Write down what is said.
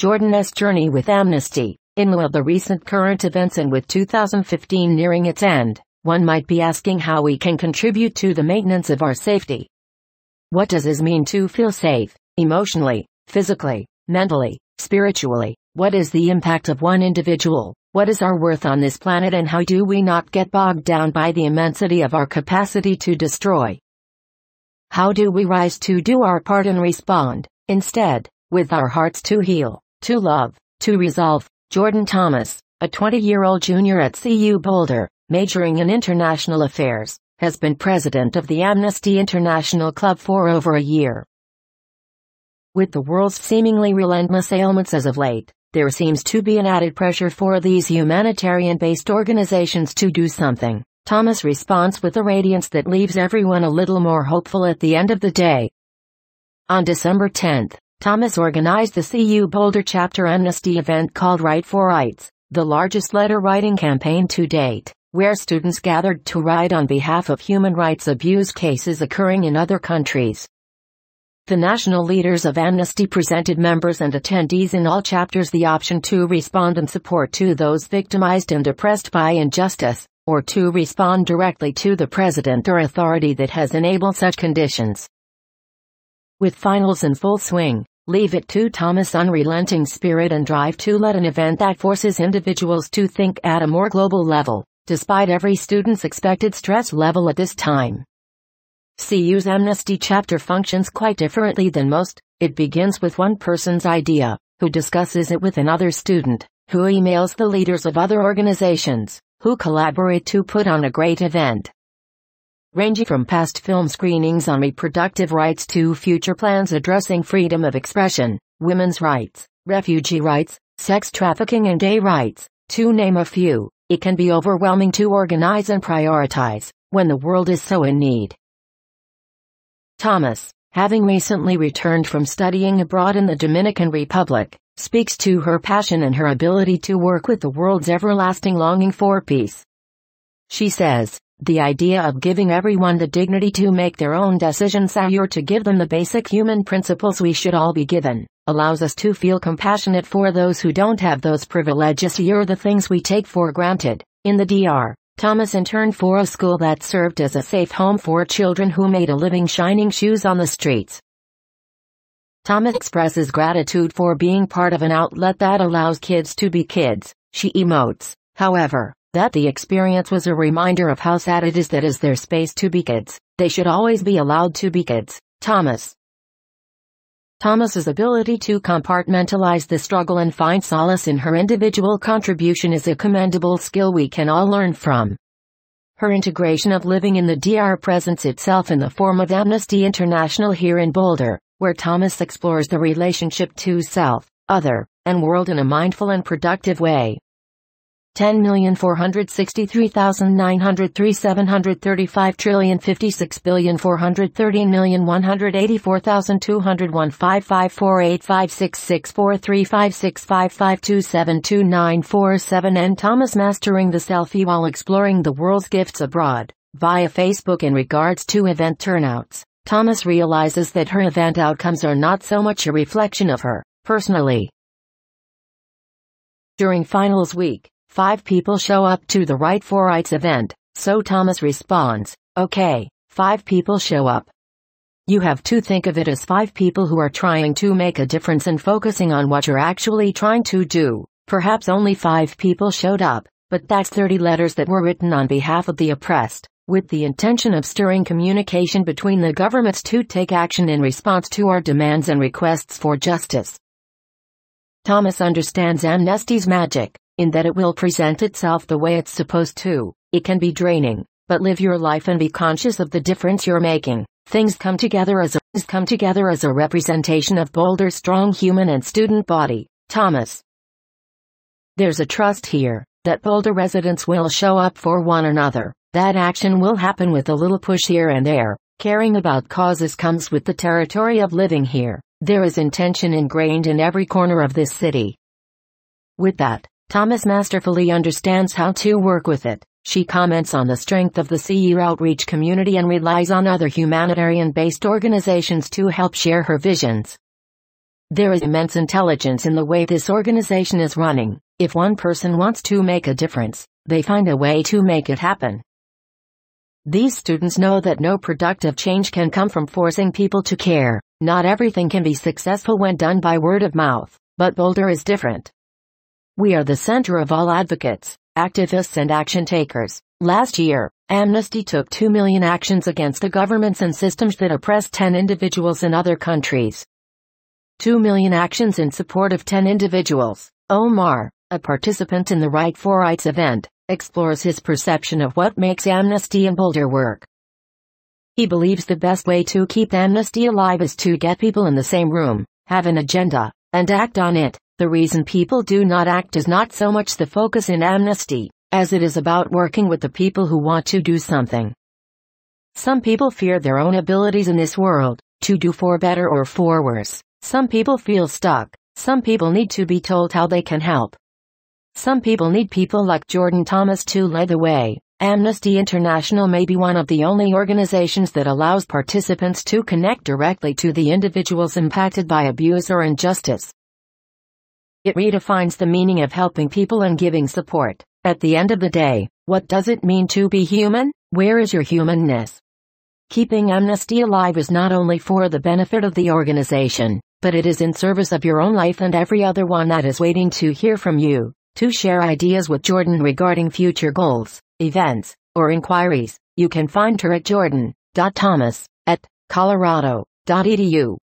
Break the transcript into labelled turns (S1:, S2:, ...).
S1: Jordan's journey with Amnesty. In lieu of the recent current events and with 2015 nearing its end, one might be asking how we can contribute to the maintenance of our safety. What does it mean to feel safe, emotionally, physically, mentally, spiritually? What is the impact of one individual? What is our worth on this planet, and how do we not get bogged down by the immensity of our capacity to destroy? How do we rise to do our part and respond, instead, with our hearts to heal, to love, to resolve? Jordan Thomas, a 20-year-old junior at CU Boulder, majoring in international affairs, has been president of the Amnesty International Club for over a year. With the world's seemingly relentless ailments as of late, there seems to be an added pressure for these humanitarian-based organizations to do something. Thomas responds with a radiance that leaves everyone a little more hopeful at the end of the day. On December 10, Thomas organized the CU Boulder Chapter Amnesty event called Write for Rights, the largest letter-writing campaign to date, where students gathered to write on behalf of human rights abuse cases occurring in other countries. The national leaders of Amnesty presented members and attendees in all chapters the option to respond in support to those victimized and oppressed by injustice, or to respond directly to the president or authority that has enabled such conditions. With finals in full swing, leave it to Thomas' unrelenting spirit and drive to lead an event that forces individuals to think at a more global level, despite every student's expected stress level at this time. CU's Amnesty chapter functions quite differently than most. It begins with one person's idea, who discusses it with another student, who emails the leaders of other organizations, who collaborate to put on a great event. Ranging from past film screenings on reproductive rights to future plans addressing freedom of expression, women's rights, refugee rights, sex trafficking and gay rights, to name a few, it can be overwhelming to organize and prioritize, when the world is so in need. Thomas, having recently returned from studying abroad in the Dominican Republic, speaks to her passion and her ability to work with the world's everlasting longing for peace. She says, "The idea of giving everyone the dignity to make their own decisions, or to give them the basic human principles we should all be given, allows us to feel compassionate for those who don't have those privileges or the things we take for granted." In the DR, Thomas interned for a school that served as a safe home for children who made a living shining shoes on the streets. Thomas expresses gratitude for being part of an outlet that allows kids to be kids. She emotes, however, that the experience was a reminder of how sad it is that is their space to be kids, they should always be allowed to be kids. Thomas's ability to compartmentalize the struggle and find solace in her individual contribution is a commendable skill we can all learn from. Her integration of living in the DR presents itself in the form of Amnesty International here in Boulder, where Thomas explores the relationship to self, other, and world in a mindful and productive way. 10,463,903 735,413,184,201 5548566435655272947 and Thomas mastering the selfie while exploring the world's gifts abroad. Via Facebook. In regards to event turnouts, Thomas realizes that her event outcomes are not so much a reflection of her, personally. During finals week, 5 people show up to the Write for Rights event, so Thomas responds, "Okay, 5 people show up." You have to think of it as 5 people who are trying to make a difference and focusing on what you're actually trying to do. Perhaps only 5 people showed up, but that's 30 letters that were written on behalf of the oppressed, with the intention of stirring communication between the governments to take action in response to our demands and requests for justice. Thomas understands Amnesty's magic, in that it will present itself the way it's supposed to. It can be draining, but live your life and be conscious of the difference you're making. Things come together as a representation of Boulder's strong human and student body. Thomas. There's a trust here, that Boulder residents will show up for one another. That action will happen with a little push here and there. Caring about causes comes with the territory of living here. There is intention ingrained in every corner of this city. With that, Thomas masterfully understands how to work with it. She comments on the strength of the CU outreach community and relies on other humanitarian-based organizations to help share her visions. There is immense intelligence in the way this organization is running. If one person wants to make a difference, they find a way to make it happen. These students know that no productive change can come from forcing people to care. Not everything can be successful when done by word of mouth, but Boulder is different. We are the center of all advocates, activists and action takers. Last year, Amnesty took 2 million actions against the governments and systems that oppress 10 individuals in other countries. 2 million actions in support of 10 individuals. Omar, a participant in the Right for Rights event, explores his perception of what makes Amnesty and Boulder work. He believes the best way to keep Amnesty alive is to get people in the same room, have an agenda, and act on it. The reason people do not act is not so much the focus in Amnesty, as it is about working with the people who want to do something. Some people fear their own abilities in this world, to do for better or for worse. Some people feel stuck. Some people need to be told how they can help. Some people need people like Jordan Thomas to lead the way. Amnesty International may be one of the only organizations that allows participants to connect directly to the individuals impacted by abuse or injustice. It redefines the meaning of helping people and giving support. At the end of the day, what does it mean to be human? Where is your humanness? Keeping Amnesty alive is not only for the benefit of the organization, but it is in service of your own life and every other one that is waiting to hear from you. To share ideas with Jordan regarding future goals, events, or inquiries, you can find her at jordan.thomas@colorado.edu.